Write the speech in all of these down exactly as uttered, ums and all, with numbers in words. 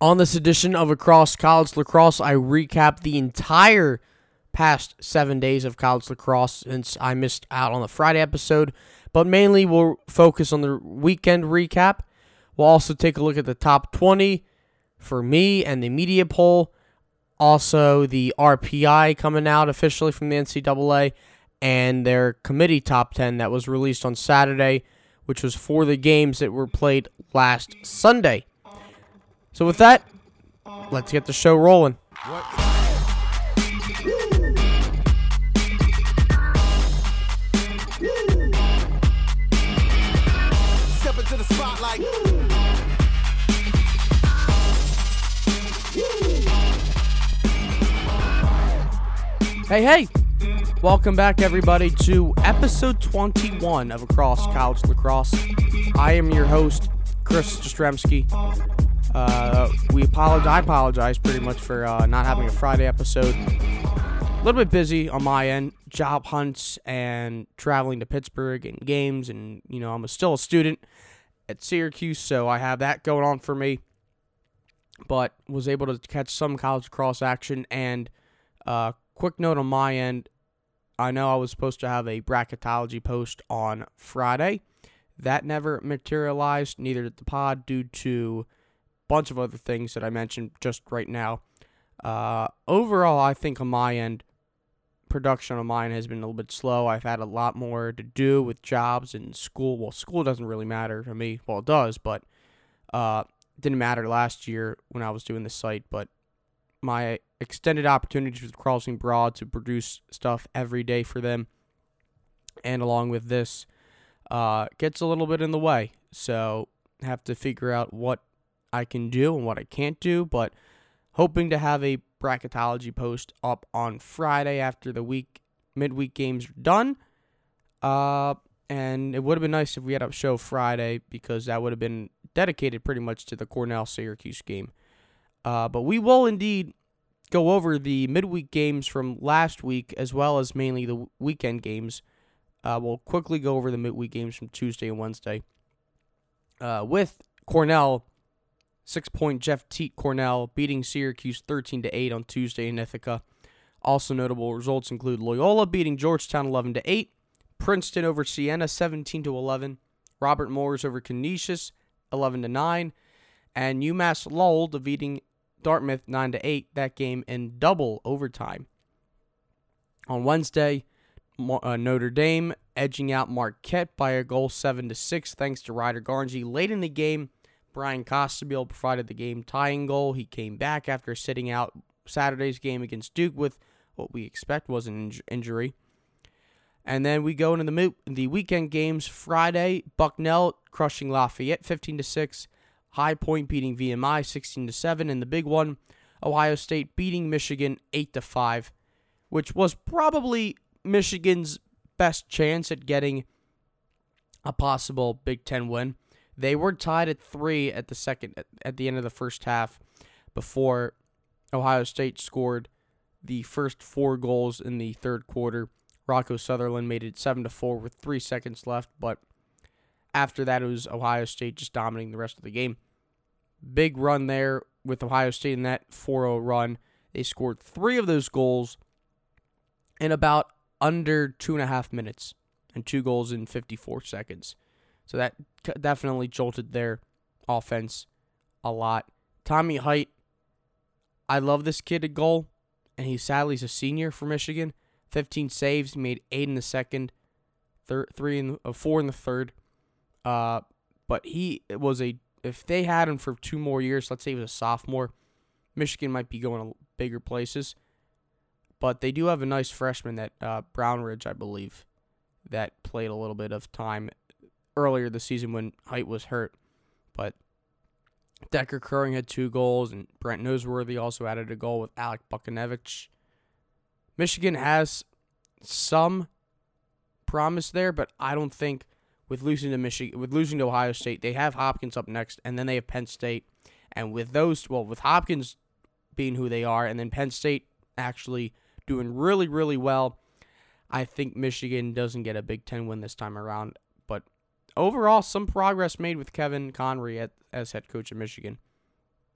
On this edition of Across College Lacrosse, I recap the entire past seven days of college lacrosse since I missed out on the Friday episode, but mainly we'll focus on the weekend recap. We'll also take a look at the top twenty for me and the media poll, also the R P I coming out officially from the N C double A, and their committee top ten that was released on Saturday, which was for the games that were played last Sunday. So with that, let's get the show rolling. What? Step into the spotlight. Hey, hey. Welcome back, everybody, to episode twenty-one of Across College Lacrosse. I am your host, Chris Jastrzemski. Uh, we apologize. I apologize pretty much for uh, not having a Friday episode. A little bit busy on my end, job hunts and traveling to Pittsburgh and games, and you know I'm a, still a student at Syracuse, so I have that going on for me. But was able to catch some college lacrosse action. And uh, quick note on my end, I know I was supposed to have a bracketology post on Friday. That never materialized. Neither did the pod due to bunch of other things that I mentioned just right now. Uh, overall, I think on my end, production on mine has been a little bit slow. I've had a lot more to do with jobs and school. Well, school doesn't really matter to me. Well, it does, but uh, it didn't matter last year when I was doing the site. But my extended opportunities with Crossing Broad to produce stuff every day for them, and along with this, uh, gets a little bit in the way. So have to figure out what I can do and what I can't do, but hoping to have a bracketology post up on Friday after the week midweek games are done. Uh, and it would have been nice if we had a show Friday because that would have been dedicated pretty much to the Cornell-Syracuse game. Uh, but we will indeed go over the midweek games from last week as well as mainly the weekend games. Uh, we'll quickly go over the midweek games from Tuesday and Wednesday. Uh, with Cornell, Six-point Jeff Teat Cornell beating Syracuse thirteen to eight on Tuesday in Ithaca. Also notable results include Loyola beating Georgetown eleven to eight, Princeton over Siena seventeen to eleven, Robert Morris over Canisius eleven to nine, and UMass Lowell defeating Dartmouth nine to eight. That game in double overtime. On Wednesday, uh, Notre Dame edging out Marquette by a goal seven to six thanks to Ryder Garnsey late in the game. Brian Costabile provided the game-tying goal. He came back after sitting out Saturday's game against Duke with what we expect was an inj- injury. And then we go into the mo- the weekend games. Friday, Bucknell crushing Lafayette fifteen to six. High Point beating V M I sixteen to seven. And the big one, Ohio State beating Michigan eight to five, which was probably Michigan's best chance at getting a possible Big Ten win. They were tied at three at the second at the end of the first half before Ohio State scored the first four goals in the third quarter. Rocco Sutherland made it seven to four with three seconds left, but after that it was Ohio State just dominating the rest of the game. Big run there with Ohio State in that four oh run. They scored three of those goals in about under two and a half minutes and two goals in fifty-four seconds. So that definitely jolted their offense a lot. Tommy Height, I love this kid at goal, and he sadly is a senior for Michigan. fifteen saves, he made eight in the second, thir- three in the, uh, four in the third. Uh, but he was a if they had him for two more years, let's say he was a sophomore, Michigan might be going to bigger places. But they do have a nice freshman that uh, Brownridge, I believe, that played a little bit of time earlier this season when Height was hurt. But Decker Curring had two goals, and Brent Noseworthy also added a goal with Alec Bukanevich. Michigan has some promise there, but I don't think with losing to Michigan, with losing to Ohio State, they have Hopkins up next, and then they have Penn State. And with those, well, with Hopkins being who they are, and then Penn State actually doing really, really well, I think Michigan doesn't get a Big Ten win this time around. But overall, some progress made with Kevin Conry at, as head coach of Michigan.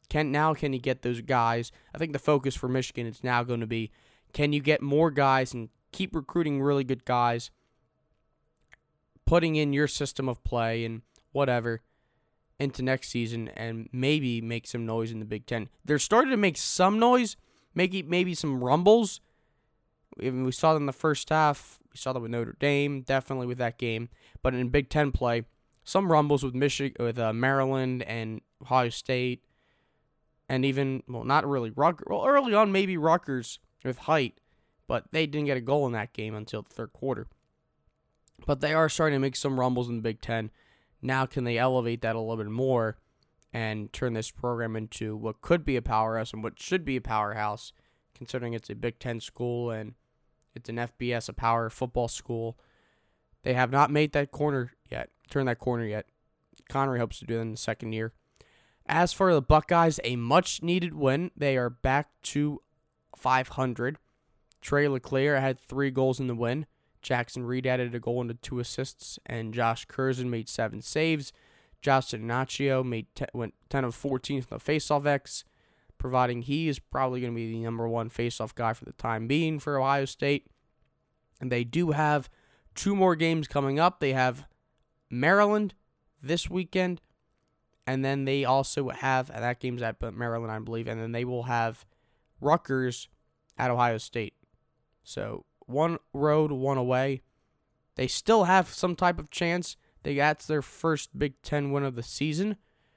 Can now can you get those guys? I think the focus for Michigan is now going to be, can you get more guys and keep recruiting really good guys, putting in your system of play and whatever into next season, and maybe make some noise in the Big Ten. They're starting to make some noise, maybe maybe some rumbles. We saw that in the first half. We saw that with Notre Dame, definitely with that game. But in Big Ten play, some rumbles with Michigan, with uh, Maryland and Ohio State, and even, well, not really Rutgers. Well, early on, maybe Rutgers with height, but they didn't get a goal in that game until the third quarter. But they are starting to make some rumbles in the Big Ten. Now, can they elevate that a little bit more and turn this program into what could be a powerhouse and what should be a powerhouse, considering it's a Big Ten school and it's an F B S, a power football school? They have not made that corner yet, turned that corner yet. Connery hopes to do it in the second year. As for the Buckeyes, a much-needed win. They are back to five hundred. Trey LeClaire had three goals in the win. Jackson Reed added a goal and two assists, and Josh Curzon made seven saves. Justin Ignaccio made ten, went ten of fourteen from the faceoff X, providing he is probably going to be the number one faceoff guy for the time being for Ohio State. And they do have two more games coming up. They have Maryland this weekend, and then they also have, and that game's at Maryland, I believe, and then they will have Rutgers at Ohio State. So one road, one away. They still have some type of chance. They That's their first Big Ten win of the season.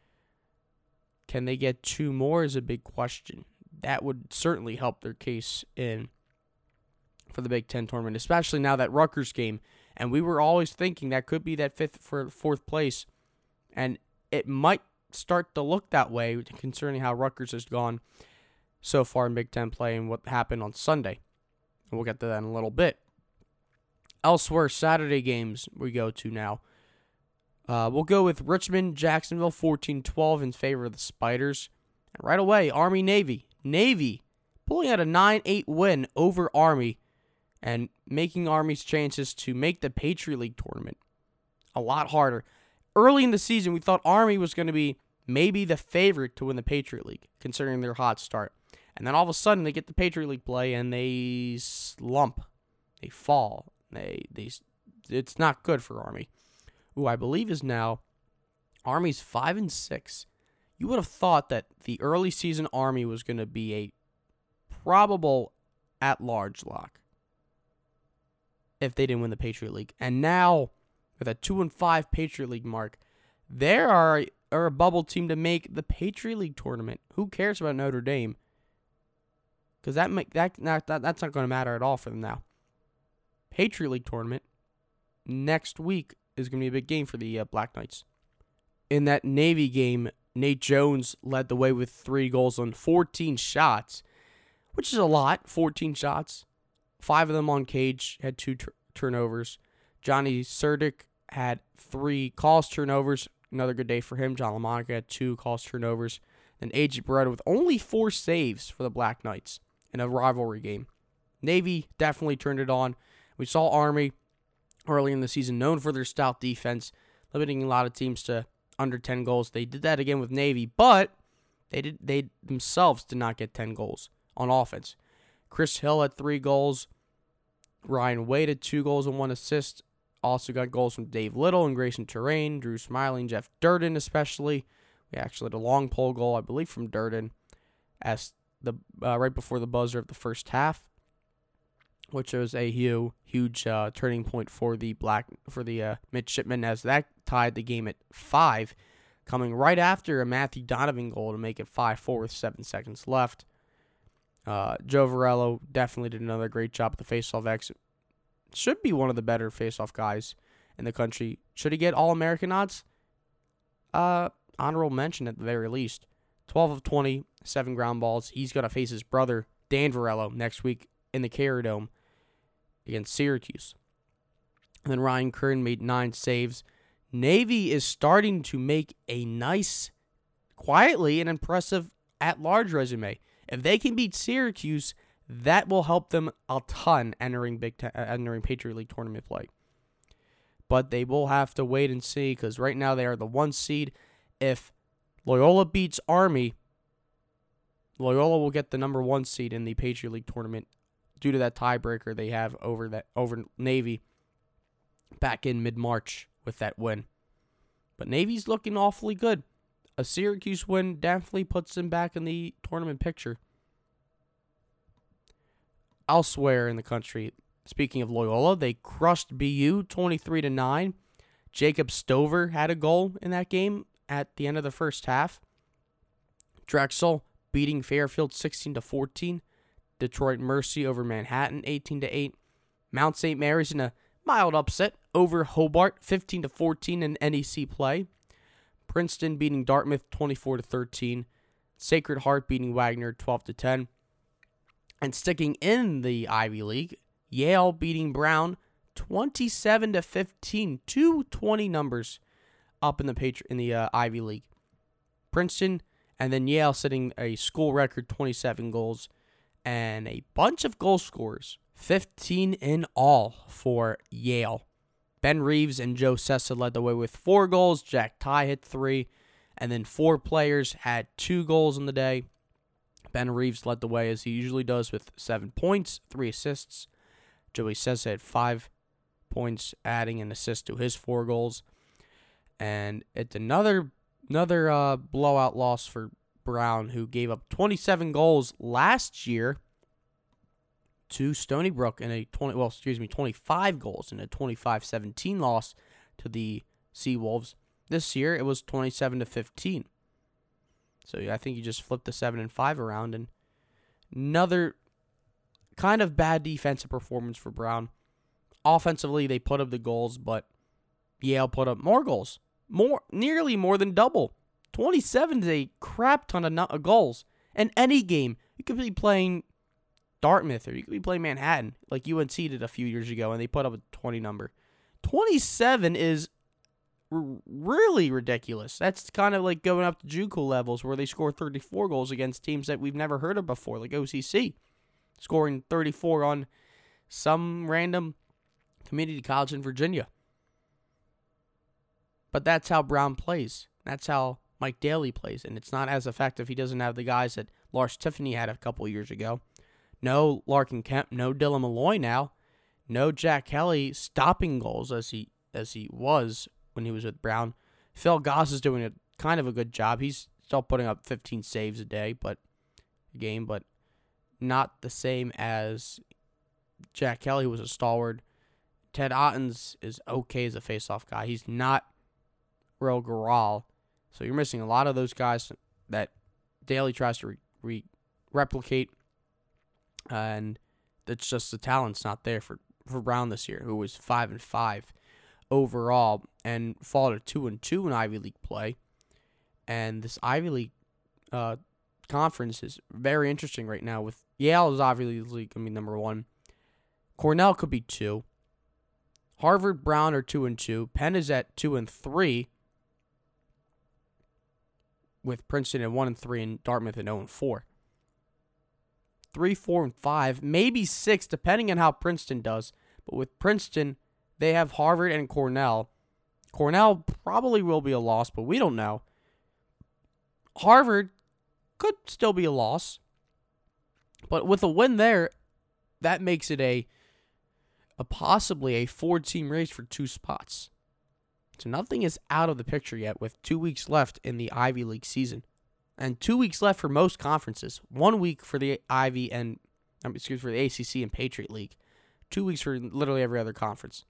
Can they get two more is a big question. That would certainly help their case in for the Big Ten tournament, especially now that Rutgers game. And we were always thinking that could be that fifth for fourth place. And it might start to look that way, concerning how Rutgers has gone so far in Big Ten play and what happened on Sunday. And we'll get to that in a little bit. Elsewhere, Saturday games we go to now. Uh, we'll go with Richmond, Jacksonville, fourteen twelve in favor of the Spiders. And right away, Army-Navy. Navy pulling out a nine eight win over Army and making Army's chances to make the Patriot League tournament a lot harder. Early in the season, we thought Army was going to be maybe the favorite to win the Patriot League, considering their hot start. And then all of a sudden, they get the Patriot League play, and they slump. They fall. They they. It's not good for Army, who I believe is now Army's five and six. You would have thought that the early season Army was going to be a probable at-large lock if they didn't win the Patriot League. And now, with a two and five Patriot League mark, they are, are a bubble team to make the Patriot League tournament. Who cares about Notre Dame? Because that, make, that, that, that that's not going to matter at all for them now. Patriot League tournament next week is going to be a big game for the uh, Black Knights. In that Navy game, Nate Jones led the way with three goals on fourteen shots, which is a lot, fourteen shots. Five of them on cage, had two tur- turnovers. Johnny Surdick had three calls turnovers. Another good day for him. John LaMonica had two calls turnovers. And A J Beretta with only four saves for the Black Knights in a rivalry game. Navy definitely turned it on. We saw Army early in the season, known for their stout defense, limiting a lot of teams to under ten goals. They did that again with Navy, but they did they themselves did not get ten goals on offense. Chris Hill had three goals. Ryan Wade had two goals and one assist. Also got goals from Dave Little and Grayson Terrain, Drew Smiley, and Jeff Durden especially. We actually had a long pole goal, I believe, from Durden as the uh, right before the buzzer of the first half, which was a huge, huge uh, turning point for the black for the uh, midshipmen, as that tied the game at five, coming right after a Matthew Donovan goal to make it five four with seven seconds left. Uh, Joe Varello definitely did another great job at the faceoff X. Should be one of the better faceoff guys in the country. Should he get All-American odds? Uh, honorable mention at the very least. twelve of twenty, seven ground balls. He's going to face his brother, Dan Varello, next week in the Carrier Dome against Syracuse. And then Ryan Kern made nine saves. Navy is starting to make a nice, quietly, and impressive at-large resume. If they can beat Syracuse, that will help them a ton entering Big Ten, uh, entering Patriot League tournament play. But they will have to wait and see, because right now they are the one seed. If Loyola beats Army, Loyola will get the number one seed in the Patriot League tournament due to that tiebreaker they have over that over Navy back in mid-March with that win. But Navy's looking awfully good. A Syracuse win definitely puts them back in the tournament picture. Elsewhere in the country, speaking of Loyola, they crushed B U twenty-three to nine. Jacob Stover had a goal in that game at the end of the first half. Drexel beating Fairfield sixteen to fourteen. Detroit Mercy over Manhattan eighteen to eight. Mount Saint Mary's in a mild upset over Hobart fifteen to fourteen in N E C play. Princeton beating Dartmouth twenty-four to thirteen. Sacred Heart beating Wagner twelve to ten. And sticking in the Ivy League, Yale beating Brown twenty-seven to fifteen. Two twenty numbers up in the Patri- in the uh, Ivy League. Princeton and then Yale setting a school record twenty-seven goals and a bunch of goal scorers. fifteen in all for Yale. Ben Reeves and Joe Sessa led the way with four goals. Jack Ty hit three. And then four players had two goals in the day. Ben Reeves led the way as he usually does with seven points, three assists. Joey Sessa had five points, adding an assist to his four goals. And it's another another uh, blowout loss for Brown, who gave up twenty-seven goals last year to Stony Brook in a twenty well, excuse me, twenty-five goals in a twenty-five seventeen loss to the Seawolves. This year it was twenty-seven to fifteen. So I think you just flipped the seven and five around, and another kind of bad defensive performance for Brown. Offensively, they put up the goals, but Yale put up more goals, more nearly more than double. twenty-seven is a crap ton of, no- of goals. In any game, you could be playing Dartmouth or you could be playing Manhattan like U N C did a few years ago, and they put up a twenty number. twenty-seven is r- really ridiculous. That's kind of like going up to JUCO levels where they score thirty-four goals against teams that we've never heard of before, like O C C, scoring thirty-four on some random community college in Virginia. But that's how Brown plays. That's how Mike Daly plays, and it's not as effective. He doesn't have the guys that Lars Tiffany had a couple years ago. No Larkin Kemp, no Dylan Malloy now, no Jack Kelly stopping goals as he as he was when he was with Brown. Phil Goss is doing a kind of a good job. He's still putting up fifteen saves a day, but a game, but not the same as Jack Kelly, who was a stalwart. Ted Ottens is okay as a faceoff guy. He's not real Garal. So you're missing a lot of those guys that Daly tries to re- re- replicate. And it's just the talent's not there for, for Brown this year, who was five and five overall and fall to two and two in Ivy League play. And this Ivy League uh, conference is very interesting right now. With Yale is Ivy League, I mean number one. Cornell could be two. Harvard, Brown are two and two. Penn is at two and three. With Princeton at one and three and Dartmouth at zero and four. Three, four, and five, maybe six, depending on how Princeton does. But with Princeton, they have Harvard and Cornell. Cornell probably will be a loss, but we don't know. Harvard could still be a loss. But with a win there, that makes it a, a possibly a four-team race for two spots. So nothing is out of the picture yet with two weeks left in the Ivy League season. And two weeks left for most conferences. One week for the Ivy and, um, excuse me, for the A C C and Patriot League. Two weeks for literally every other conference.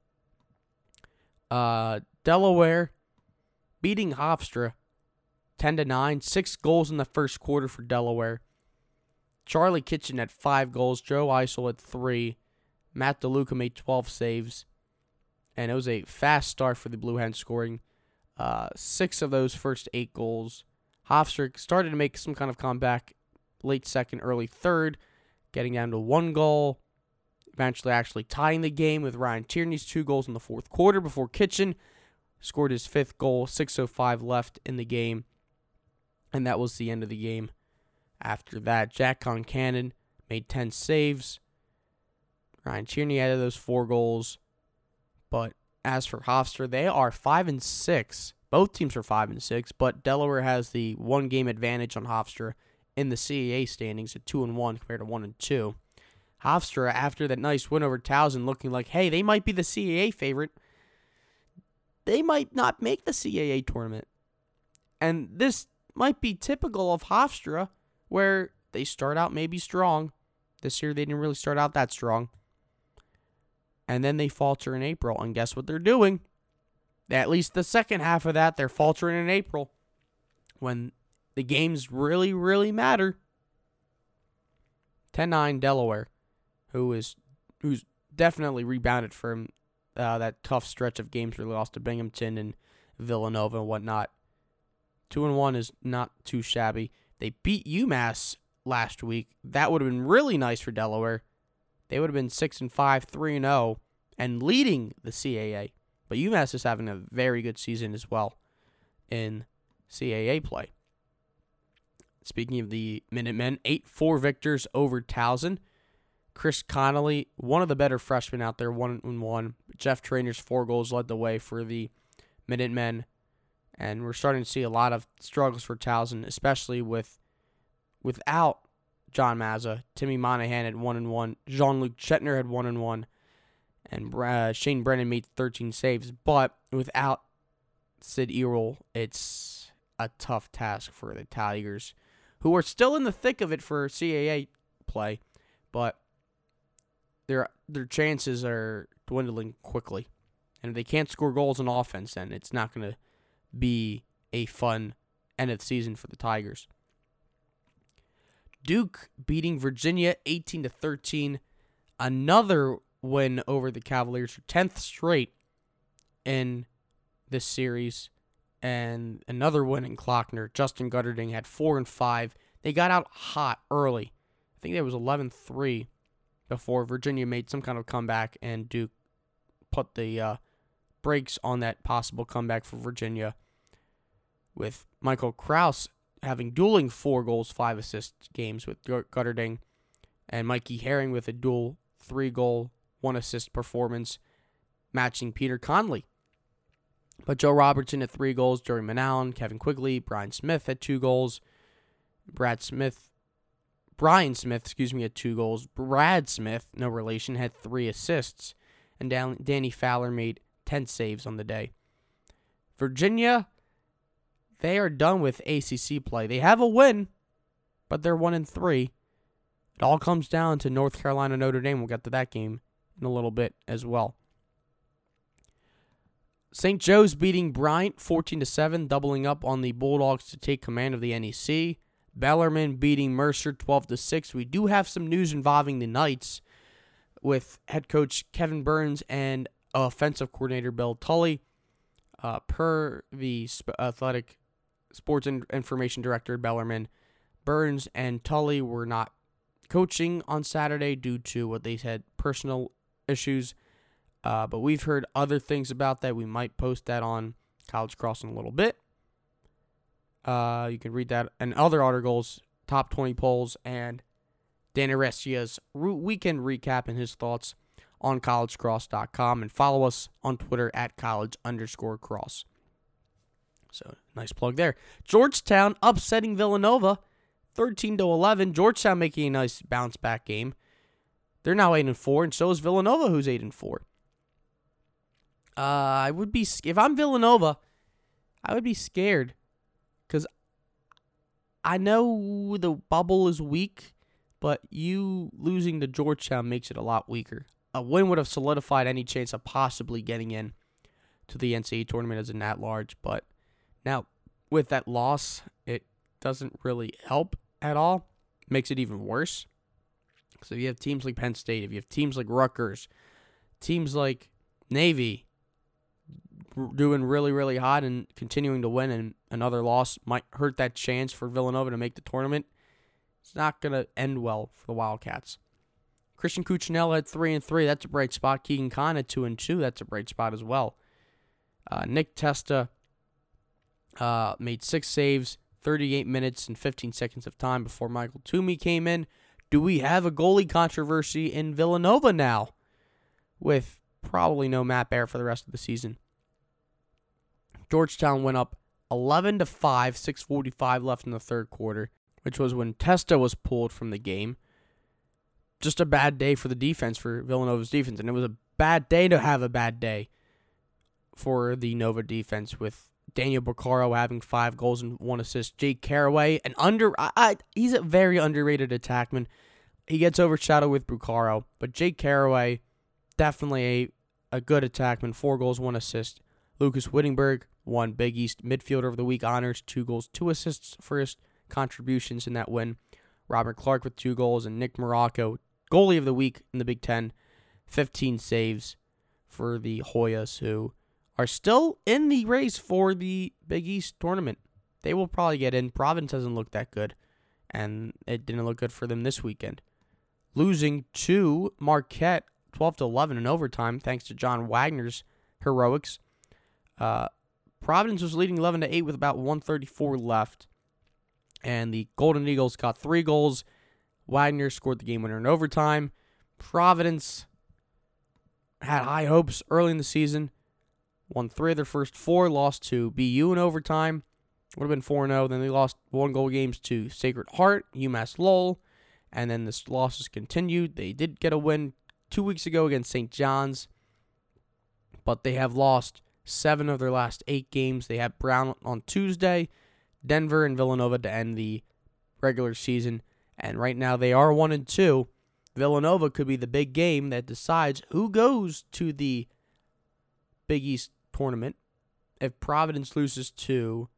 Uh, Delaware beating Hofstra ten to nine. Six goals in the first quarter for Delaware. Charlie Kitchen had five goals. Joe Eisel had three. Matt DeLuca made twelve saves. And it was a fast start for the Blue Hens, scoring uh, six of those first eight goals. Hofstra started to make some kind of comeback late second, early third, getting down to one goal. Eventually actually tying the game with Ryan Tierney's two goals in the fourth quarter before Kitchen scored his fifth goal, six oh five left in the game. And that was the end of the game. After that, Jack Concannon made ten saves. Ryan Tierney added those four goals. But as for Hofstra, they are five and six. Both teams are five and six, but Delaware has the one game advantage on Hofstra in the C A A standings at two and one compared to one and two. Hofstra, after that nice win over Towson, looking like, hey, they might be the C A A favorite. They might not make the C A A tournament. And this might be typical of Hofstra, where they start out maybe strong. This year they didn't really start out that strong. And then they falter in April. And guess what they're doing? At least the second half of that, they're faltering in April. When the games really, really matter. ten nine Delaware, who is who's definitely rebounded from uh, that tough stretch of games where they lost to Binghamton and Villanova and whatnot. Two and one is not too shabby. They beat UMass last week. That would have been really nice for Delaware. They would have been six and five, three and zero, and leading the C A A. But UMass is having a very good season as well in C A A play. Speaking of the Minutemen, eight four victors over Towson. Chris Connolly, one of the better freshmen out there, one and one. Jeff Trainer's four goals led the way for the Minutemen. And we're starting to see a lot of struggles for Towson, especially with without John Mazza. Timmy Monahan had one and one. Jean-Luc Chetner had one and one. And uh, Shane Brennan made thirteen saves. But without Sid Errol, it's a tough task for the Tigers, who are still in the thick of it for C A A play, but their their chances are dwindling quickly. And if they can't score goals on offense, then it's not going to be a fun end of the season for the Tigers. Duke beating Virginia eighteen to thirteen. Another win over the Cavaliers for tenth straight in this series. And another win in Klockner. Justin Gutterding had four and five. They got out hot early. I think it was eleven three before Virginia made some kind of comeback, and Duke put the uh, brakes on that possible comeback for Virginia, with Michael Krause having dueling four goals, five assists games with Gutterding, and Mikey Herring with a dual three-goal, one-assist performance, matching Peter Conley. But Joe Robertson had three goals, Joey Manown, Kevin Quigley, Brian Smith had two goals, Brad Smith, Brian Smith, excuse me, had two goals. Brad Smith, no relation, had three assists, and Dan- Danny Fowler made ten saves on the day. Virginia, they are done with A C C play. They have a win, but they're one and three. It all comes down to North Carolina Notre Dame. We'll get to that game in a little bit as well. Saint Joe's beating Bryant fourteen to seven, doubling up on the Bulldogs to take command of the N E C. Bellarmine beating Mercer twelve to six. We do have some news involving the Knights with head coach Kevin Burns and offensive coordinator Bill Tully. Uh, per the sp- athletic sports in- information director at Bellarmine, Burns and Tully were not coaching on Saturday due to what they said personal issues. Uh, but we've heard other things about that. We might post that on College Cross in a little bit. Uh, you can read that and other articles, top twenty polls, and Dan Arestia's weekend recap and his thoughts on college cross dot com. And follow us on Twitter at college underscore cross. So, nice plug there. Georgetown upsetting Villanova thirteen to eleven. Georgetown making a nice bounce back game. They're now eight and four, and so is Villanova, who's eight and four. Uh, I would be, if I'm Villanova, I would be scared. Because I know the bubble is weak, but you losing to Georgetown makes it a lot weaker. A win would have solidified any chance of possibly getting in to the N C double A tournament as an at-large. But now, with that loss, it doesn't really help at all. It makes it even worse. So if you have teams like Penn State, if you have teams like Rutgers, teams like Navy doing really, really hot and continuing to win, and another loss might hurt that chance for Villanova to make the tournament. It's not going to end well for the Wildcats. Christian Cuccinella had three and three. That's a bright spot. Keegan Kahn had two and two. That's a bright spot as well. Uh, Nick Testa uh, made six saves, thirty-eight minutes and fifteen seconds of time before Michael Toomey came in. Do we have a goalie controversy in Villanova now, with probably no Matt Baer for the rest of the season? Georgetown went up eleven to five, six forty-five left in the third quarter, which was when Testa was pulled from the game. Just a bad day for the defense, for Villanova's defense. And it was a bad day to have a bad day for the Nova defense, with Daniel Baccaro having five goals and one assist. Jake Caraway, an under, I, I, he's a very underrated attackman. He gets overshadowed with Baccaro, but Jake Caraway, definitely a, a good attackman. Four goals, one assist. Lucas Whittingberg won Big East Midfielder of the Week honors, two goals, two assists for his contributions in that win. Robert Clark with two goals, and Nick Morocco, Goalie of the Week in the Big Ten, fifteen saves for the Hoyas, who are still in the race for the Big East tournament. They will probably get in. Providence doesn't look that good, and it didn't look good for them this weekend. Losing to Marquette twelve to eleven in overtime, thanks to John Wagner's heroics. Uh, Providence was leading eleven to eight with about one thirty-four left, and the Golden Eagles got three goals. Wagner scored the game winner in overtime. Providence had high hopes early in the season. Won three of their first four. Lost to B U in overtime. Would have been four and oh. Then they lost one-goal games to Sacred Heart, UMass Lowell. And then the losses continued. They did get a win two weeks ago against Saint John's. But they have lost seven of their last eight games. They have Brown on Tuesday, Denver, and Villanova to end the regular season. And right now they are one and two. Villanova could be the big game that decides who goes to the Big East tournament. If Providence loses to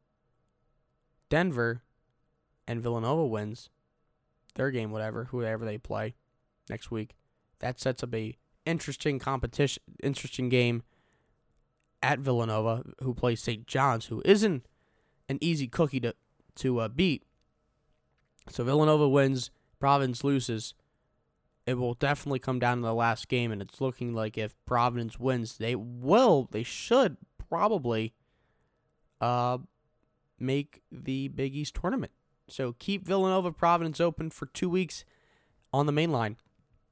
Denver and Villanova wins their game, whatever, whoever they play next week, that sets up a interesting competition, interesting game at Villanova, who plays Saint John's, who isn't an easy cookie to to uh, beat. So Villanova wins, Providence loses. It will definitely come down to the last game, and it's looking like if Providence wins, they will, they should probably uh, make the Big East tournament. So keep Villanova Providence open for two weeks on the main line.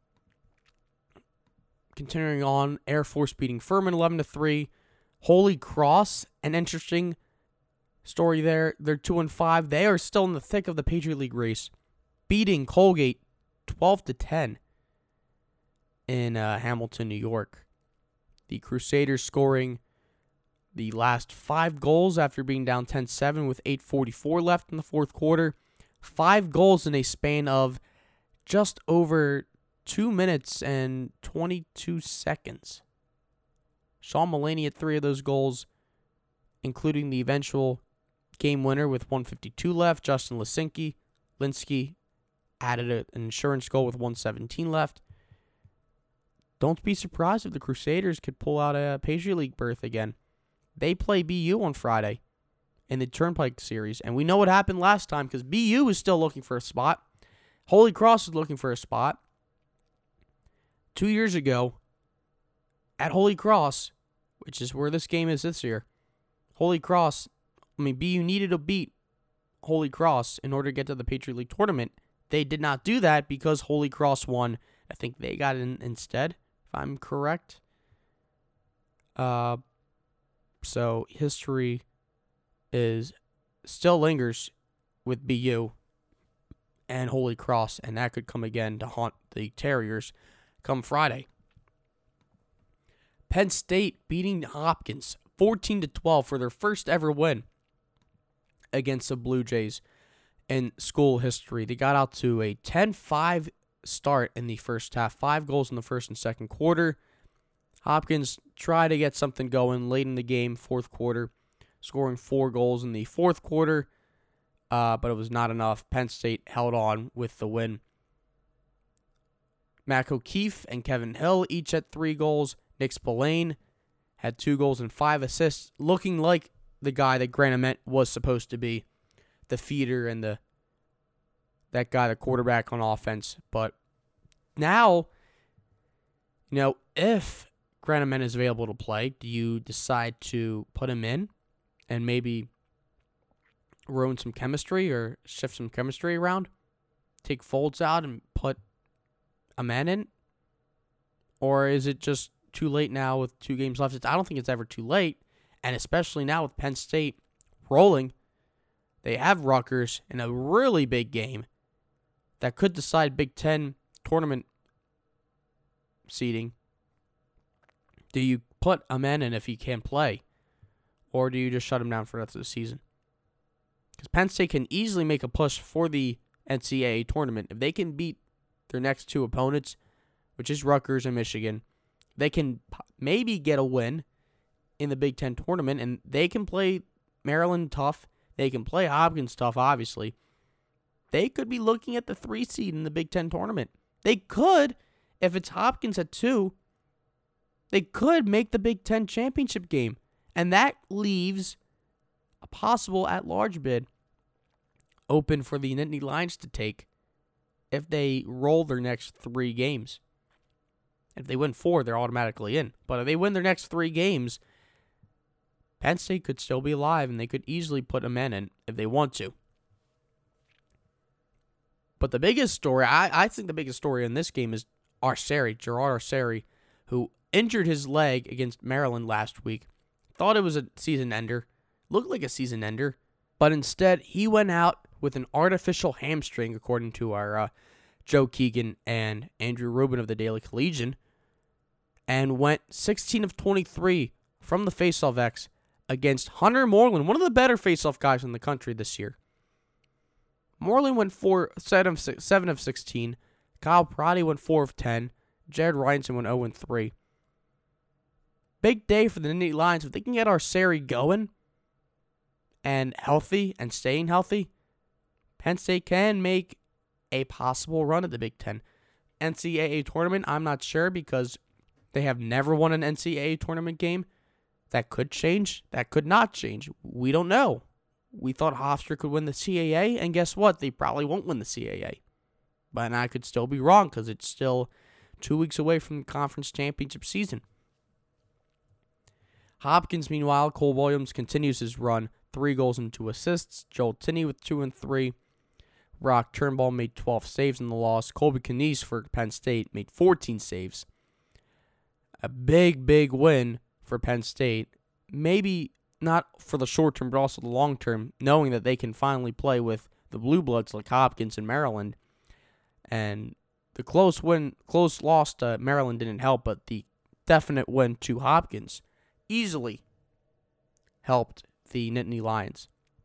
Continuing on, Air Force beating Furman eleven to three. Holy Cross, an interesting story there. They're two and five. They are still in the thick of the Patriot League race, beating Colgate twelve to ten in uh, Hamilton, New York. The Crusaders scoring the last five goals after being down ten seven with eight forty-four left in the fourth quarter. Five goals in a span of just over two minutes and twenty-two seconds. Sean Mulaney had three of those goals, including the eventual game winner with one fifty-two left. Justin Lisinski, Linsky added an insurance goal with one seventeen left. Don't be surprised if the Crusaders could pull out a Patriot League berth again. They play B U on Friday in the Turnpike Series, and we know what happened last time because B U is still looking for a spot. Holy Cross is looking for a spot. Two years ago, at Holy Cross, which is where this game is this year, Holy Cross, I mean, B U needed to beat Holy Cross in order to get to the Patriot League tournament. They did not do that because Holy Cross won. I think they got in instead, if I'm correct. Uh, so history is still lingers with B U and Holy Cross, and that could come again to haunt the Terriers come Friday. Penn State beating Hopkins fourteen to twelve for their first ever win against the Blue Jays in school history. They got out to a ten five start in the first half, five goals in the first and second quarter. Hopkins tried to get something going late in the game, fourth quarter, scoring four goals in the fourth quarter, uh, but it was not enough. Penn State held on with the win. Mac O'Keefe and Kevin Hill each had three goals. Nick Spillane had two goals and five assists, looking like the guy that Grant Ament was supposed to be, the feeder and the that guy, the quarterback on offense. But now, you know, if Grant Ament is available to play, do you decide to put him in and maybe ruin some chemistry or shift some chemistry around? Take Folds out and put Ament in? Or is it just too late now with two games left? It's, I don't think it's ever too late, and especially now with Penn State rolling, They have Rutgers in a really big game that could decide Big Ten tournament seeding. Do you put Amen in if he can't play? Or do you just shut him down for the rest of the season? Because Penn State can easily make a push for the N C double A tournament. If they can beat their next two opponents, which is Rutgers and Michigan, they can maybe get a win in the Big Ten tournament, and they can play Maryland tough. They can play Hopkins tough, obviously. They could be looking at the three seed in the Big Ten tournament. They could, if it's Hopkins at two, they could make the Big Ten championship game. And that leaves a possible at-large bid open for the Nittany Lions to take if they roll their next three games. If they win four, they're automatically in. But if they win their next three games, Penn State could still be alive, and they could easily put them in if they want to. But the biggest story, I, I think the biggest story in this game is Arceri, Gerard Arceri, who injured his leg against Maryland last week. Thought it was a season ender. Looked like a season ender. But instead, he went out with an artificial hamstring, according to our uh, Joe Keegan and Andrew Rubin of the Daily Collegian, and went sixteen of twenty-three from the faceoff X against Hunter Moreland, one of the better faceoff guys in the country this year. Moreland went four, seven of sixteen. Kyle Prady went four of ten. Jared Ryanson went zero of three. Big day for the Nittany Lions. If they can get Arceri going and healthy and staying healthy, Penn State can make a possible run at the Big Ten. N C double A tournament, I'm not sure because they have never won an N C double A tournament game. That could change. That could not change. We don't know. We thought Hofstra could win the C A A, and guess what? They probably won't win the C A A. But I could still be wrong because it's still two weeks away from the conference championship season. Hopkins, meanwhile, Cole Williams continues his run. Three goals and two assists. Joel Tinney with two and three. Rock Turnbull made twelve saves in the loss. Colby Knies for Penn State made fourteen saves. A big, big win for Penn State. Maybe not for the short term, but also the long term, knowing that they can finally play with the Blue Bloods like Hopkins and Maryland. And the close win, close loss to Maryland didn't help, but the definite win to Hopkins easily helped the Nittany Lions.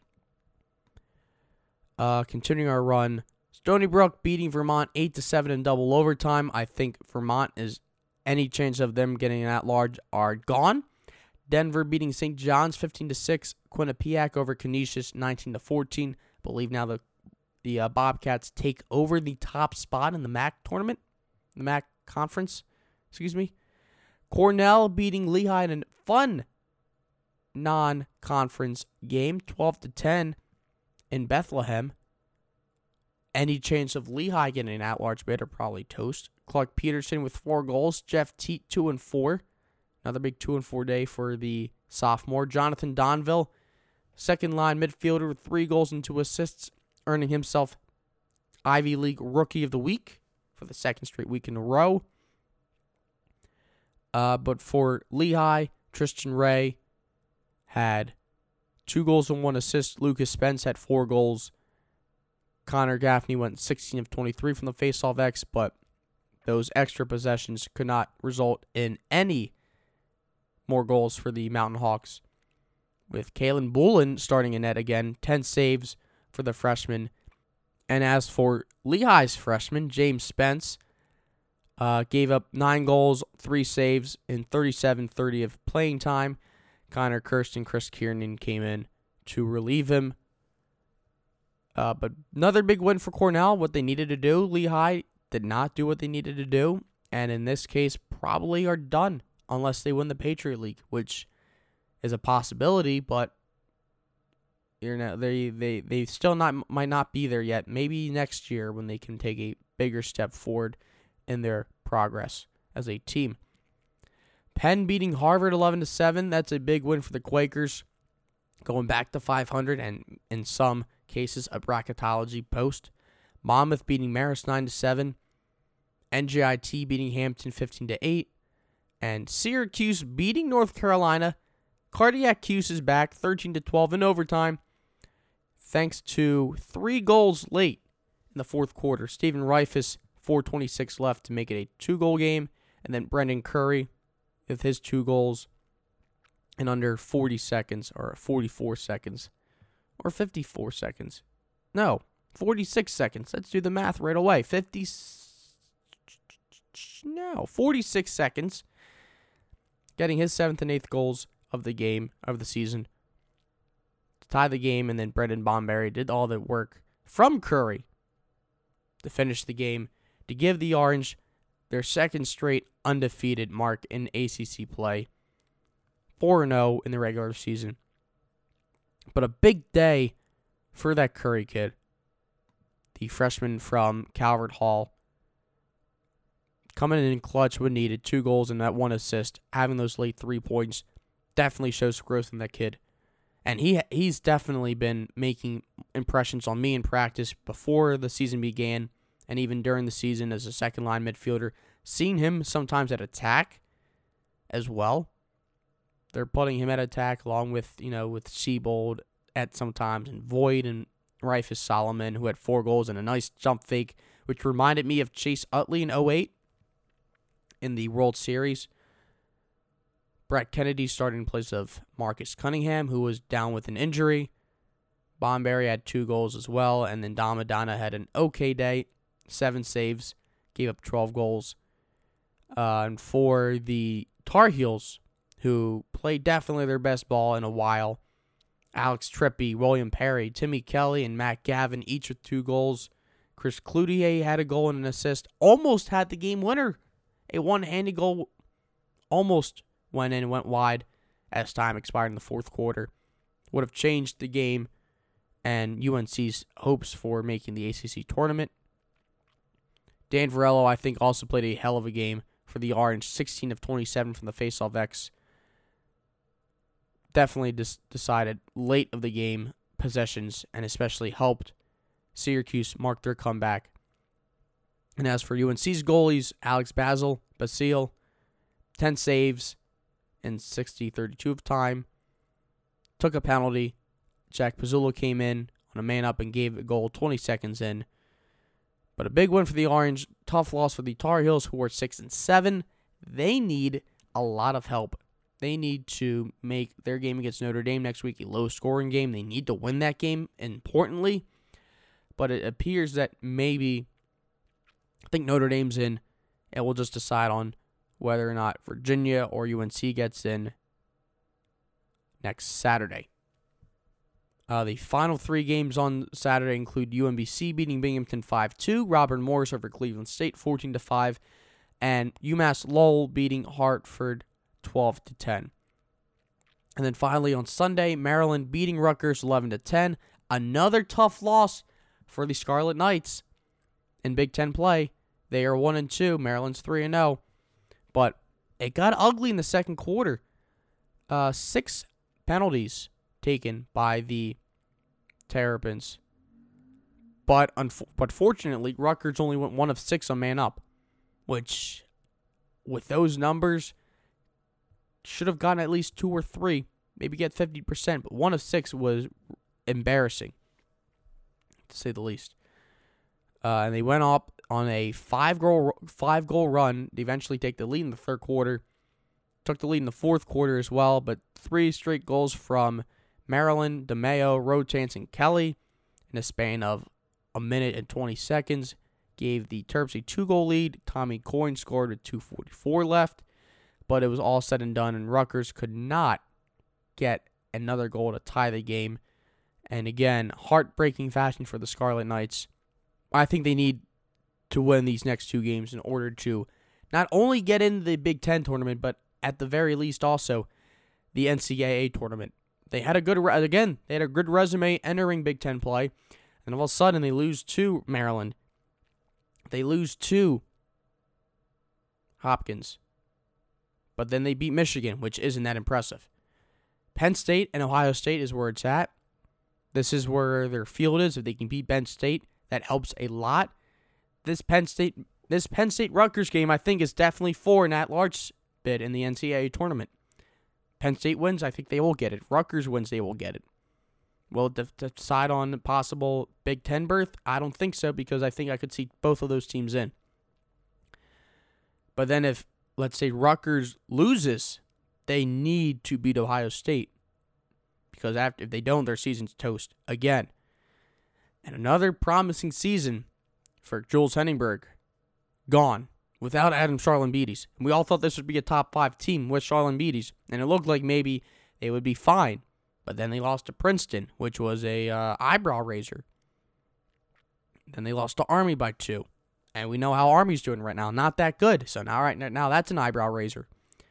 Uh, continuing our run, Stony Brook beating Vermont eight to seven in double overtime. I think Vermont is any chance of them getting at large are gone. Denver beating Saint John's fifteen to six. Quinnipiac over Canisius nineteen to fourteen. I believe now the the uh, Bobcats take over the top spot in the M A C tournament, the M A C conference. Excuse me. Cornell beating Lehigh in a fun non-conference game, twelve to ten in Bethlehem. Any chance of Lehigh getting an at-large bid are probably toast. Clark Peterson with four goals. Jeff Teat, two and four. Another big two and four day for the sophomore. Jonathan Donville, second line midfielder with three goals and two assists, earning himself Ivy League Rookie of the Week for the second straight week in a row. Uh, but for Lehigh, Tristan Ray had two goals and one assist. Lucas Spence had four goals. Connor Gaffney went sixteen of twenty-three from the faceoff X, but those extra possessions could not result in any more goals for the Mountain Hawks. With Kalen Bullen starting in net again, ten saves for the freshman. And as for Lehigh's freshman, James Spence, uh, gave up nine goals, three saves in thirty-seven thirty of playing time. Connor Kirsten, Chris Kiernan came in to relieve him. Uh, but another big win for Cornell, what they needed to do. Lehigh did not do what they needed to do, and in this case probably are done unless they win the Patriot League, which is a possibility, but you're not, they they they still not might not be there yet. Maybe next year when they can take a bigger step forward in their progress as a team. Penn beating Harvard eleven to seven. That's a big win for the Quakers, going back to five hundred and in some cases a bracketology post. Monmouth beating Marist nine to seven. N J I T beating Hampton fifteen to eight. And Syracuse beating North Carolina. Cardiac Cuse is back thirteen to twelve in overtime. thanks to three goals late in the fourth quarter. Stephen Reifus, four twenty-six left to make it a two-goal game, and then Brendan Curry with his two goals in under forty seconds, or forty-four seconds, or fifty-four seconds. No, forty-six seconds. Let's do the math right away. fifty, no, forty-six seconds, getting his seventh and eighth goals of the game, of the season, to tie the game, and then Brendan Bomberry did all the work from Curry to finish the game, to give the Orange their second straight undefeated mark in A C C play, four and oh in the regular season. But a big day for that Curry kid, the freshman from Calvert Hall, coming in clutch when needed, two goals and that one assist, having those late three points, definitely shows growth in that kid. And he he's definitely been making impressions on me in practice before the season began, and even during the season as a second-line midfielder. Seeing him sometimes at attack as well. They're putting him at attack along with, you know, with Seabold at sometimes, and Voigt and Reifus Solomon, who had four goals and a nice jump fake, which reminded me of Chase Utley in oh eight in the World Series. Brett Kennedy started in place of Marcus Cunningham, who was down with an injury. Bomberry had two goals as well, and then Damadana had an okay day, seven saves, gave up twelve goals. Uh, and for the Tar Heels, who played definitely their best ball in a while, Alex Trippi, William Perry, Timmy Kelly, and Matt Gavin, each with two goals. Chris Cloutier had a goal and an assist, almost had the game winner. A one-handed goal almost went in and went wide as time expired in the fourth quarter. Would have changed the game and U N C's hopes for making the A C C tournament. Dan Varello, I think, also played a hell of a game for the Orange, sixteen of twenty-seven from the faceoff X. Definitely dis- decided late of the game possessions, and especially helped Syracuse mark their comeback. And as for U N C's goalies, Alex Basil, Basile, ten saves in sixty thirty-two of time. Took a penalty. Jack Pizzulo came in on a man up and gave a goal twenty seconds in. But a big win for the Orange. Tough loss for the Tar Heels, who are six and seven. They need a lot of help. They need to make their game against Notre Dame next week a low-scoring game. They need to win that game, importantly. But it appears that maybe, I think Notre Dame's in, and we'll just decide on whether or not Virginia or U N C gets in next Saturday. Uh, the final three games on Saturday include U M B C beating Binghamton five two, Robert Morris over Cleveland State fourteen to five, and UMass Lowell beating Hartford twelve to ten. And then finally on Sunday, Maryland beating Rutgers eleven to ten. Another tough loss for the Scarlet Knights in Big Ten play. They are one and two. Maryland's three and oh. But it got ugly in the second quarter. Uh, six penalties taken by the Terrapins. But unf- but fortunately, Rutgers only went one of six on man up, which, with those numbers, should have gotten at least two or three, maybe get fifty percent. But one of six was embarrassing, to say the least. Uh, and they went up on a five goal five goal run. They eventually take the lead in the third quarter. Took the lead in the fourth quarter as well, but three straight goals from Maryland, DeMeo, Rotance, and Kelly in a span of a minute and twenty seconds gave the Terps a two-goal lead. Tommy Coyne scored with two forty-four left, but it was all said and done, and Rutgers could not get another goal to tie the game. And again, heartbreaking fashion for the Scarlet Knights. I think they need to win these next two games in order to not only get in the Big Ten tournament, but at the very least also the N C double A tournament. They had a good, again, they had a good resume entering Big Ten play, and all of a sudden they lose to Maryland. They lose to Hopkins. But then they beat Michigan, which isn't that impressive. Penn State and Ohio State is where it's at. This is where their field is. If they can beat Penn State, that helps a lot. This Penn State, this Penn State-Rutgers game, I think, is definitely for an at-large bid in the N C double A tournament. Penn State wins, I think they will get it. Rutgers wins, they will get it. Will it de- decide on a possible Big Ten berth? I don't think so, because I think I could see both of those teams in. But then if, let's say, Rutgers loses, they need to beat Ohio State, because after if they don't, their season's toast again. And another promising season for Jules Heningberg, gone without Adam Charlambides. And we all thought this would be a top five team with Charlambides, and it looked like maybe they would be fine. But then they lost to Princeton, which was a uh, eyebrow raiser. Then they lost to Army by two. And we know how Army's doing right now. Not that good. So now right now that's an eyebrow raiser.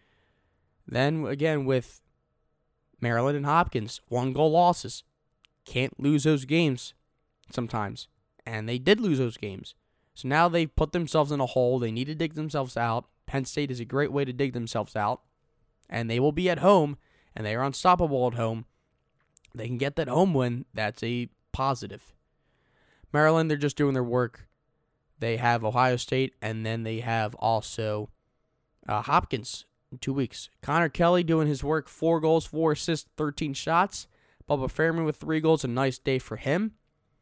Then again with Maryland and Hopkins, one-goal losses. Can't lose those games sometimes. And they did lose those games. So now they've put themselves in a hole. They need to dig themselves out. Penn State is a great way to dig themselves out. And they will be at home, and they are unstoppable at home. They can get that home win. That's a positive. Maryland, they're just doing their work. They have Ohio State, and then they have also uh, Hopkins in two weeks. Connor Kelly doing his work, four goals, four assists, thirteen shots. Bubba Fairman with three goals, a nice day for him.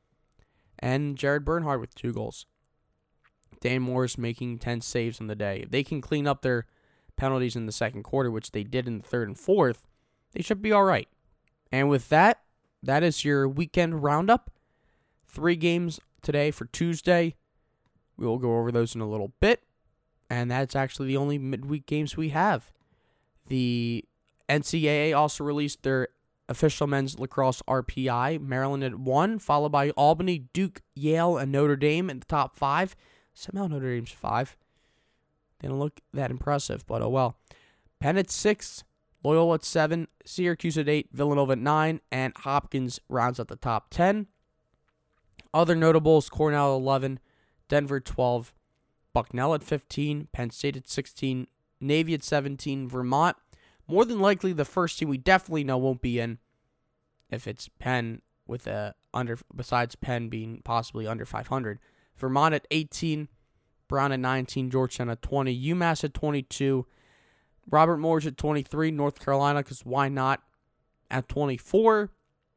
And Jared Bernhard with two goals. Dan Morris making ten saves on the day. If they can clean up their penalties in the second quarter, which they did in the third and fourth, they should be all right. And with that, that is your weekend roundup. Three games today for Tuesday. We will go over those in a little bit. And that's actually the only midweek games we have. The N C double A also released their official men's lacrosse R P I. Maryland at one, followed by Albany, Duke, Yale, and Notre Dame in the top five. Somehow Notre Dame's five. They don't look that impressive, but oh well. Penn at six, Loyola at seven, Syracuse at eight, Villanova at nine, and Hopkins rounds out the top ten. Other notables, Cornell at eleven, Denver at twelve, Bucknell at fifteen, Penn State at sixteen, Navy at seventeen, Vermont. More than likely the first team we definitely know won't be in if it's Penn with a under, besides Penn being possibly under five hundred. Vermont at eighteen, Brown at nineteen, Georgetown at twenty, UMass at twenty-two, Robert Morris at twenty-three, North Carolina, because why not, at twenty-four.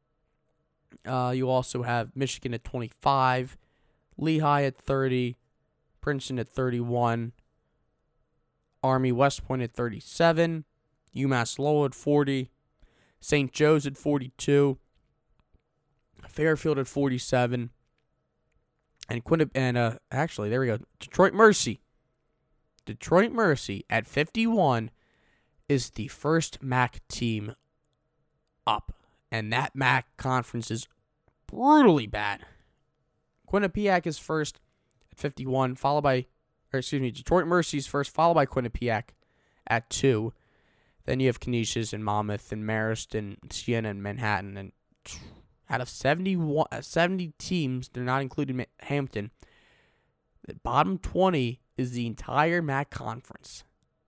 Uh, you also have Michigan at twenty-five, Lehigh at thirty, Princeton at thirty-one, Army West Point at thirty-seven, UMass Lowell at forty, Saint Joe's at forty-two, Fairfield at forty-seven, and Quinn and uh actually there we go, Detroit Mercy. Detroit Mercy at fifty-one is the first M A C team up, and that M A C conference is brutally bad. Quinnipiac is first at fifty-one, followed by, or excuse me, Detroit Mercy's first, followed by Quinnipiac at two. Then you have Canisius and Monmouth and Marist and Siena and Manhattan. And out of seventy-one, seventy teams, they're not including Hampton, the bottom twenty is the entire M A C conference.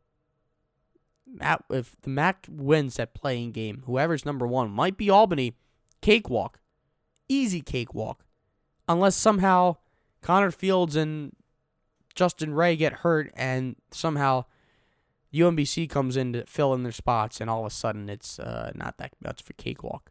That, if the M A C wins that playing game, whoever's number one might be Albany. Cakewalk. Easy cakewalk. Unless somehow Connor Fields and Justin Ray get hurt and somehow U M B C comes in to fill in their spots, and all of a sudden it's uh, not that much of a cakewalk.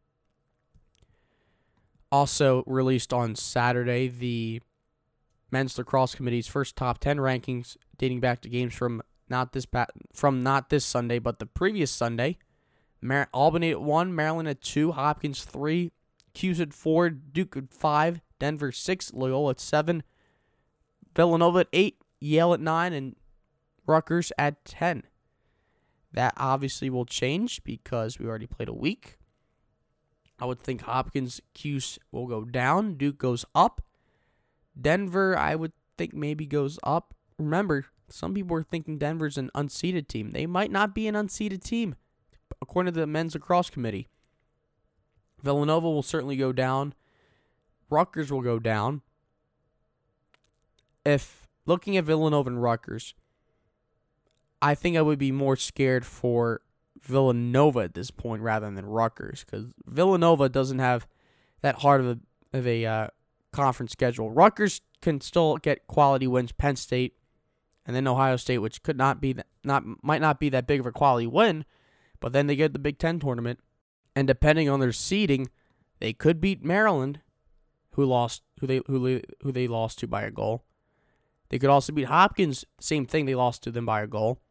Also released on Saturday, the Men's Lacrosse Committee's first top ten rankings, dating back to games from not this ba- from not this Sunday, but the previous Sunday. Mar- Albany at one, Maryland at two, Hopkins three, Cuse at four, Duke at five, Denver six, Loyola at seven, Villanova at eight, Yale at nine, and Rutgers at ten. That obviously will change because we already played a week. I would think Hopkins, Cuse will go down, Duke goes up. Denver, I would think maybe goes up. Remember, some people are thinking Denver's an unseeded team. They might not be an unseeded team, according to the Men's Lacrosse Committee. Villanova will certainly go down. Rutgers will go down. If looking at Villanova and Rutgers, I think I would be more scared for Villanova at this point rather than Rutgers, because Villanova doesn't have that hard of a of a uh, conference schedule. Rutgers can still get quality wins. Penn State, and then Ohio State, which could not be that, not might not be that big of a quality win, but then they get the Big Ten tournament, and depending on their seeding, They could beat Maryland, who lost who they who, who they lost to by a goal. They could also beat Hopkins, same thing, they lost to them by a goal.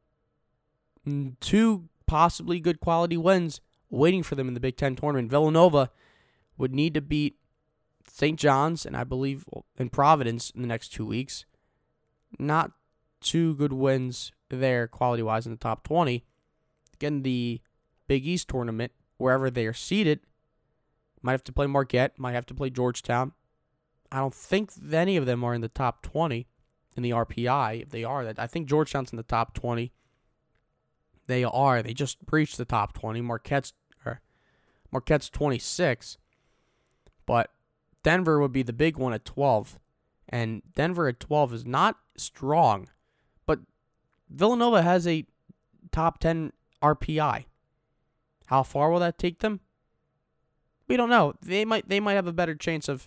Two possibly good quality wins waiting for them in the Big Ten tournament. Villanova would need to beat Saint John's and I believe in Providence in the next two weeks. Not two good wins there quality-wise in the top twenty. Again, the Big East tournament, wherever they are seated, might have to play Marquette, might have to play Georgetown. I don't think any of them are in the top twenty in the R P I. If they are, I think Georgetown's in the top twenty. They are. They just breached the top twenty. Marquette's, or Marquette's twenty-six. But Denver would be the big one at twelve. And Denver at twelve is not strong. But Villanova has a top ten R P I. How far will that take them? We don't know. They might they might have a better chance of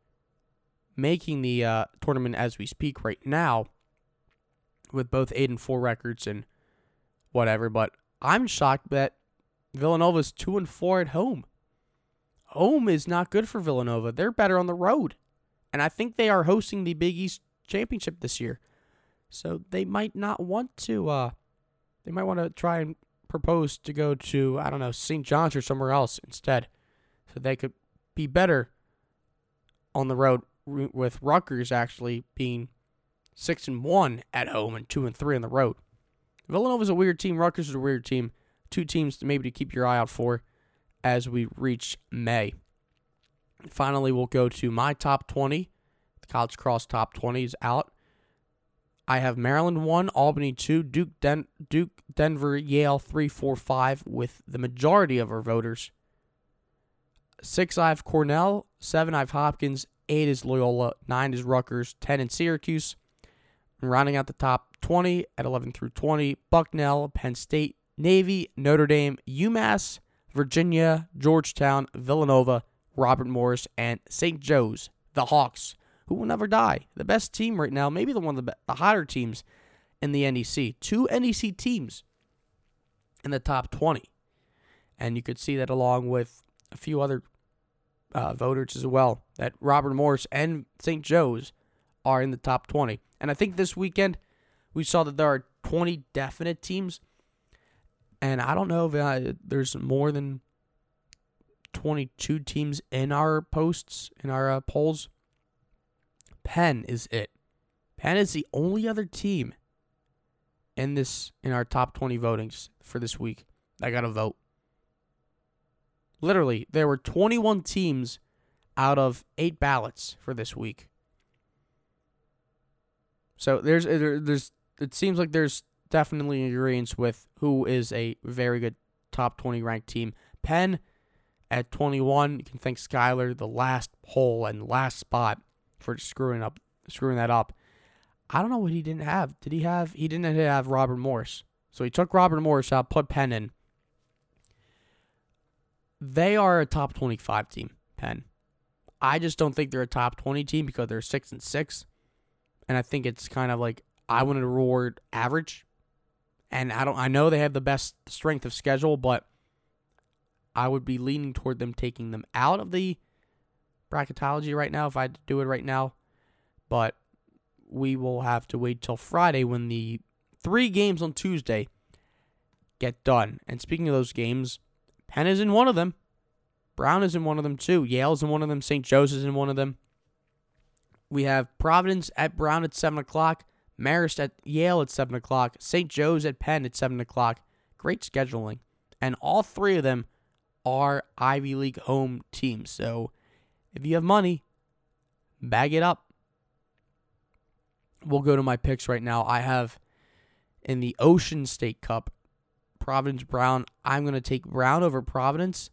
making the uh, tournament as we speak right now with both eight and four records and whatever. But I'm shocked that Villanova's two and four at home. Home is not good for Villanova. They're better on the road. And I think they are hosting the Big East Championship this year. So they might not want to uh, they might want to try and propose to go to, I don't know, Saint John's or somewhere else instead. So they could be better on the road, with Rutgers actually being six and one at home and two and three on the road. Villanova's a weird team. Rutgers is a weird team. Two teams to maybe to keep your eye out for as we reach May. Finally, we'll go to my top twenty. The College Cross top twenty is out. I have Maryland one, Albany two, Duke, Den- Duke, Denver, Yale three, four, five, with the majority of our voters. Six, I have Cornell. Seven, I have Hopkins. Eight is Loyola. Nine is Rutgers. Ten in Syracuse. And rounding out the top twenty at eleven through twenty, Bucknell, Penn State, Navy, Notre Dame, UMass, Virginia, Georgetown, Villanova, Robert Morris, and Saint Joe's, the Hawks, who will never die. The best team right now, maybe the one of the, be- the hotter teams in the N E C. Two N E C teams in the top twenty. And you could see that along with a few other uh, voters as well, that Robert Morris and Saint Joe's are in the top twenty. And I think this weekend we saw that there are twenty definite teams. And I don't know if uh, there's more than twenty-two teams in our posts, in our uh, polls. Penn is it. Penn is the only other team in this in our top twenty votings for this week that got a vote. Literally, there were twenty-one teams out of eight ballots for this week. So there's there's it seems like there's definitely agreement with who is a very good top twenty ranked team. Penn at twenty-one. You can thank Skyler, the last poll and last spot, for screwing up screwing that up. I don't know what he didn't have. Did he have he didn't have Robert Morris. So he took Robert Morris out, put Penn in. They are a top twenty-five team, Penn. I just don't think they're a top twenty team because they're six and six. And I think it's kind of like I want to reward average. And I don't I know they have the best strength of schedule, but I would be leaning toward them taking them out of the bracketology right now if I had to do it right now. But we will have to wait till Friday when the three games on Tuesday get done. And speaking of those games, Penn is in one of them. Brown is in one of them too. Yale is in one of them. Saint Joe's is in one of them. We have Providence at Brown at seven o'clock. Marist at Yale at seven o'clock. Saint Joe's at Penn at seven o'clock. Great scheduling. And all three of them are Ivy League home teams. So if you have money, bag it up. We'll go to my picks right now. I have in the Ocean State Cup, Providence Brown. I'm going to take Brown over Providence.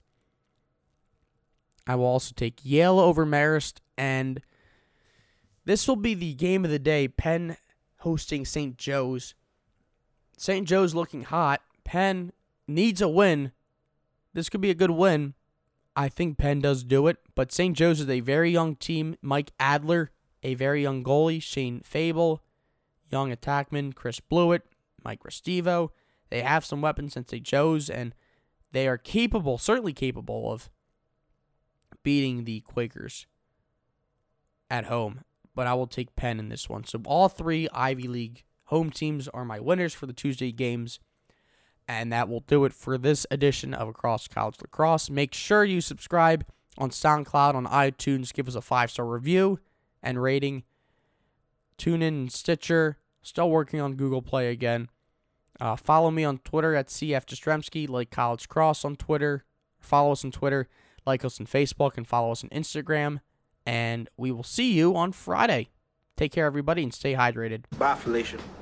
I will also take Yale over Marist. And this will be the game of the day. Penn hosting Saint Joe's. Saint Joe's looking hot. Penn needs a win. This could be a good win. I think Penn does do it. But Saint Joe's is a very young team. Mike Adler, a very young goalie. Shane Fable, young attackman. Chris Blewett, Mike Restivo. They have some weapons since Saint Joe's, and they are capable, certainly capable of beating the Quakers at home. But I will take Penn in this one. So all three Ivy League home teams are my winners for the Tuesday games. And that will do it for this edition of Across College Lacrosse. Make sure you subscribe on SoundCloud, on iTunes. Give us a five-star review and rating. Tune in and Stitcher. Still working on Google Play again. Uh, follow me on Twitter at C F Jastrzemski. Like College Cross on Twitter. Follow us on Twitter. Like us on Facebook. And follow us on Instagram. And we will see you on Friday. Take care, everybody, and stay hydrated. Bye, Felicia.